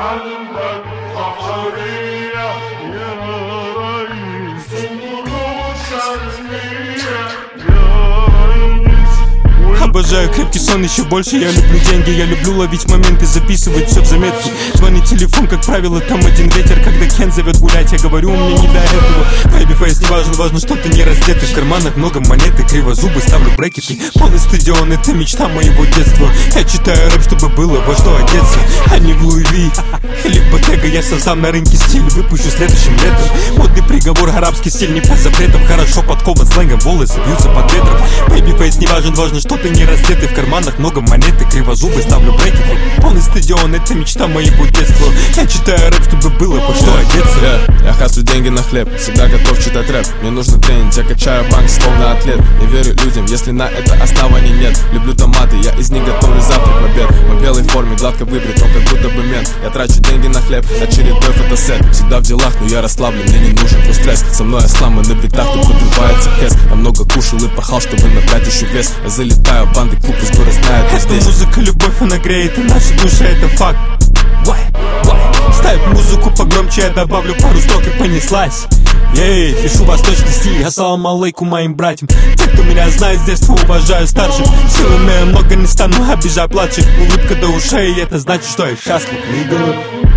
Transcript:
عندك بحرية يا ريس، ورموش علمية يا ريس. Обожаю крепкий сон еще больше, я люблю деньги, я люблю ловить моменты, записывать все в заметки. Звонит телефон, как правило, там один ветер. Когда Кен зовет гулять, я говорю, мне не до этого. Babyface, не важно, важно, что ты не раздетый. В карманах много монет и кривозубы, ставлю брекеты. Полный стадион, это мечта моего детства. Я читаю рэп, чтобы было во что одеться, а не в Луи Ви или Bottega. Я создам на рынке стиль, выпущу следующим летом. Модный приговор, арабский стиль не под запретом. Хорошо подкован сленгом, волосы бьются под ветром. Babyface, не важен, важно, что ты не раздетый. В карманах много монет и кривозубы, ставлю брекеты. Полный стадион, это мечта моего детства. Я читаю рэп, чтобы было во что одеться. Я хаслю деньги на хлеб, всегда готов читать рэп. Мне нужно тренинг, я качаю банк словно атлет. Не верю людям, если на это оснований нет. Люблю томаты, я из них готовлю завтрак в обед. В белой форме, гладко выбрит, он как будто бы мент. Я трачу деньги на хлеб, очередной фотосет. Всегда в делах, но я расслаблен, мне не нужен твой стресс. Со мной осламы на битах, тут подрывается кэс. Я много кушал и пахал, чтобы набрать еще вес. Я залетаю, банды клуб из города знают, я здесь. Музыка, любовь, она греет, и наши души, это факт. Ставь музыку погромче, я добавлю пару строк и понеслась. Эй, пишу восточный стиль, ассалам алейкум моим братьям. Те, кто меня знает с детства, уважаю старших. Силы меня много, не стану обижать младших. Улыбка до ушей, это значит, что я счастлив, нигга.